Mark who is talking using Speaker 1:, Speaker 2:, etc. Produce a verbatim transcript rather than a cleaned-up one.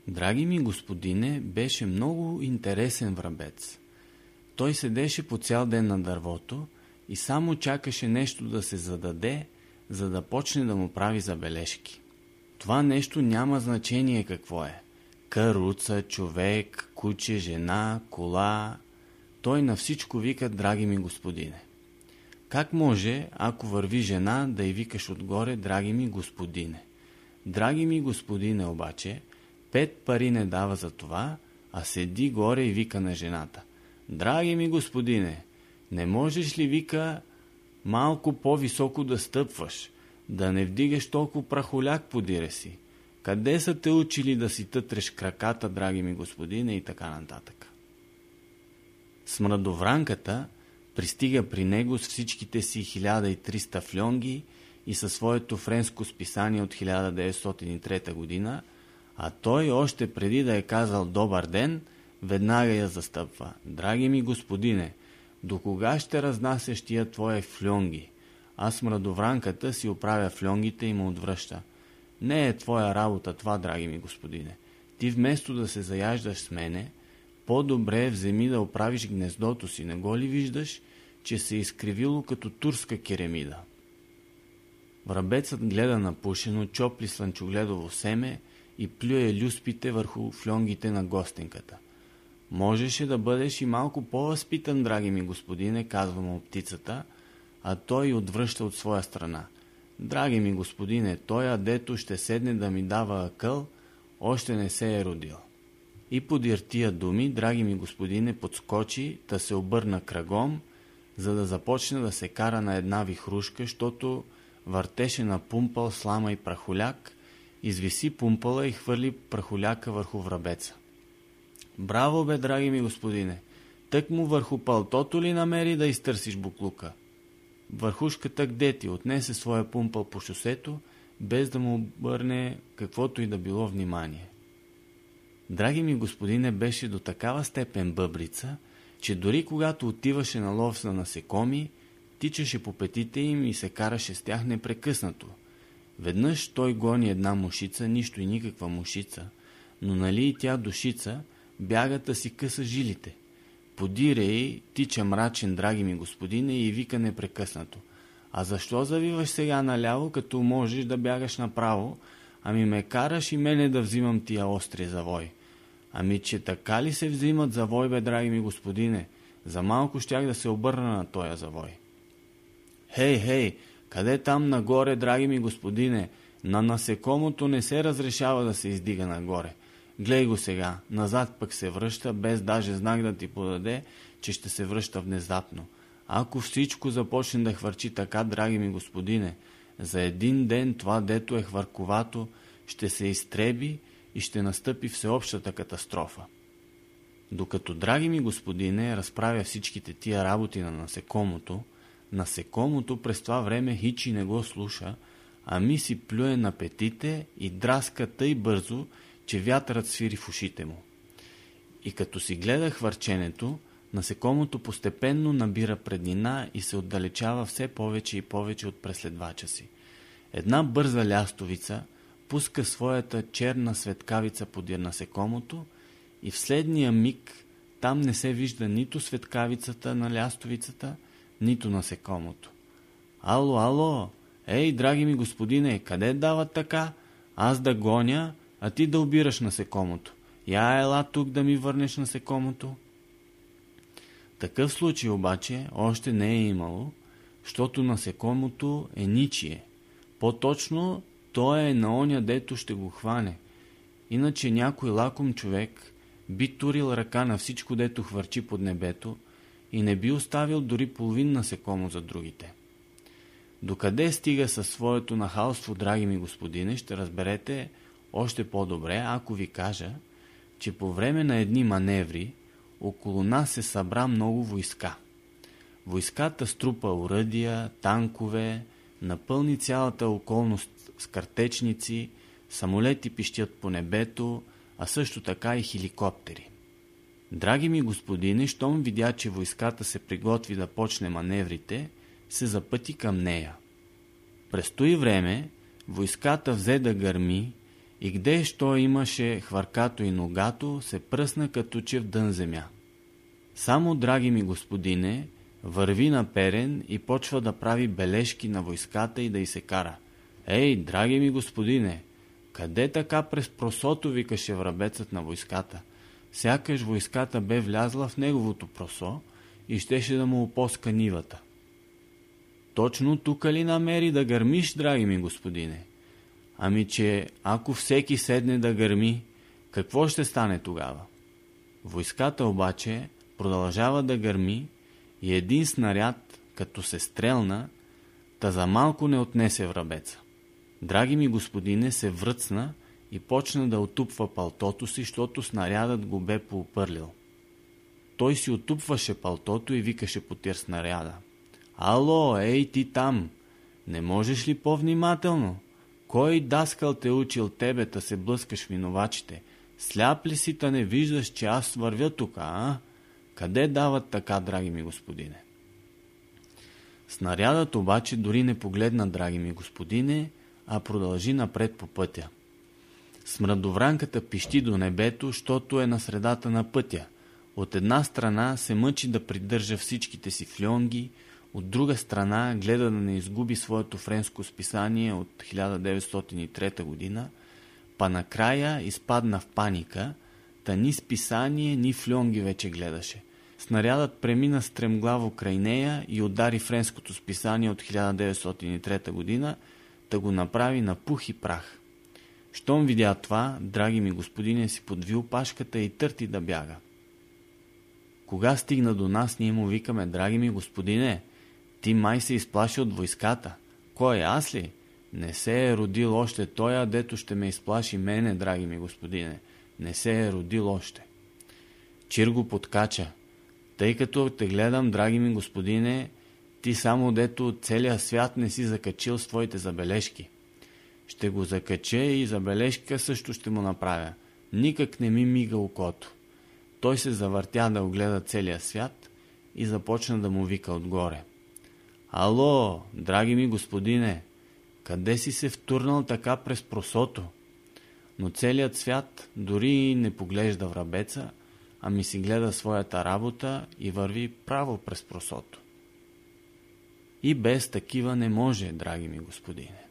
Speaker 1: Драги ми господине беше много интересен врабец. Той седеше по цял ден на дървото и само чакаше нещо да се зададе, за да почне да му прави забележки. Това нещо няма значение какво е. Каруца, човек, куче, жена, кола. Той на всичко вика драги ми господине. Как може, ако върви жена, да й викаш отгоре драги ми господине? Драги ми господине обаче, пет пари не дава за това, а седи горе и вика на жената. Драги ми господине, не можеш ли, вика, малко по-високо да стъпваш, да не вдигаш толкова прахоляк подире си? Къде са те учили да си тътреш краката, драги ми господине, и така нататък. Смрадовранката пристига при него с всичките си хиляда и триста фльонги и със своето френско списание от хиляда деветстотин и трета година, а той още преди да е казал добър ден, веднага я застъпва. Драги ми господине, до кога ще разнасяш тия твоя фльонги? А смрадовранката си оправя фльонгите и му отвръща. Не е твоя работа това, драги ми господине. Ти вместо да се заяждаш с мене, по-добре вземи да оправиш гнездото си. Не го ли виждаш, че се е изкривило като турска керемида? Врабецът гледа напушено, чопли слънчогледово семе и плюе люспите върху фльонгите на гостенката. Можеше да бъдеш и малко по-възпитан, драги ми господине, казва му птицата, а той отвръща от своя страна. Драги ми господине, той, адето ще седне да ми дава акъл, още не се е родил. И подир тия думи, драги ми господине, подскочи, да се обърна кръгом, за да започне да се кара на една вихрушка, защото въртеше на пумпал слама и прахоляк, извиси пумпала и хвърли прахоляка върху врабеца. Браво бе, драги ми господине, тък му върху палтото ли намери да изтърсиш буклука? Върхушката где ти отнесе своя пумпал по шосето, без да му обърне каквото и да било внимание. Драги ми господине беше до такава степен бъбрица, че дори когато отиваше на лов на насекоми, тичаше по петите им и се караше с тях непрекъснато. Веднъж той гони една мушица, нищо и никаква мушица, но нали и тя душица, бягата си къса жилите. Подире и тича мрачен, драги ми господине, и вика непрекъснато. А защо завиваш сега наляво, като можеш да бягаш направо, ами ме караш и мене да взимам тия остри завой? Ами че така ли се взимат завой, бе, драги ми господине? За малко щях да се обърна на тоя завой. Хей, хей, къде там нагоре, драги ми господине? На насекомото не се разрешава да се издига нагоре. Глей го сега, назад пък се връща, без даже знак да ти подаде, че ще се връща внезапно. Ако всичко започне да хвърчи така, драги ми господине, за един ден това, дето е хвърковато, ще се изтреби и ще настъпи всеобщата катастрофа. Докато, драги ми господине, разправя всичките тия работи на насекомото, насекомото през това време хичи не го слуша, ами си плюе на петите и драска тъй бързо, че вятърът свири в ушите му. И като си гледа хвърченето, насекомото постепенно набира преднина и се отдалечава все повече и повече от преследвача си. Една бърза лястовица пуска своята черна светкавица подир насекомото и в следния миг там не се вижда нито светкавицата на лястовицата, нито насекомото. Ало, ало, ей, драги ми господине, къде дават така? Аз да гоня, а ти да обираш насекомото. Я ела тук да ми върнеш насекомото. Такъв случай обаче още не е имало, защото насекомото е ничие. По-точно, то е на оня, дето ще го хване. Иначе някой лаком човек би турил ръка на всичко, дето хвърчи под небето, и не би оставил дори половин насекомо за другите. Докъде стига със своето нахалство, драги ми господине, ще разберете още по-добре, ако ви кажа, че по време на едни маневри около нас се събра много войска. Войската струпа оръдия, танкове, напълни цялата околност с картечници, самолети пищят по небето, а също така и хеликоптери. Драги ми господине, щом видя, че войската се приготви да почне маневрите, се запъти към нея. През той време войската взе да гърми И где що имаше хвъркато и ногато, се пръсна като че в дън земя. Само, драги ми господине, върви наперен и почва да прави бележки на войската и да й се кара. Ей, драги ми господине, къде така през просото, викаше врабецът на войската. Сякаш войската бе влязла в неговото просо и щеше да му опоска нивата. Точно тука ли намери да гърмиш, драги ми господине? Ами че, ако всеки седне да гърми, какво ще стане тогава? Войската обаче продължава да гърми и един снаряд, като се стрелна, та за малко не отнесе врабеца. Драги ми господине се връцна и почна да отупва палтото си, защото снарядът го бе поупърлил. Той си отупваше палтото и викаше потир снаряда. Ало, ей ти там! Не можеш ли по-внимателно? Кой даскал те учил тебе да се блъскаш в минувачите? Сляп ли си, та не виждаш, че аз вървя тука, а? Къде дават така, драги ми господине? Снарядът обаче дори не погледна, драги ми господине, а продължи напред по пътя. Смрадовранката пищи до небето, щото е на средата на пътя. От една страна се мъчи да придържа всичките си фльонги, от друга страна гледа да не изгуби своето френско списание от хиляда деветстотин и трета година, па накрая изпадна в паника, та ни списание, ни фльонги вече гледаше. Снарядът премина стремглаво край нея и удари френското списание от хиляда деветстотин и трета година, та го направи на пух и прах. Щом видя това, драги ми господине, си подвил пашката и търти да бяга. Кога стигна до нас, ние му викаме: драги ми господине, ти май се изплаши от войската. Кой, аз ли? Не се е родил още той, дето ще ме изплаши мене, драги ми господине. Не се е родил още. Чир го подкача. Тъй като те гледам, драги ми господине, ти само дето от целия свят не си закачил с твоите забележки. Ще го закача и забележка също ще му направя. Никак не ми мига окото. Той се завъртя да огледа целия свят и започна да му вика отгоре. Ало, драги ми господине, къде си се втурнал така през просото? Но целият свят дори не поглежда врабеца, ами си гледа своята работа и върви право през просото. И без такива не може, драги ми господине.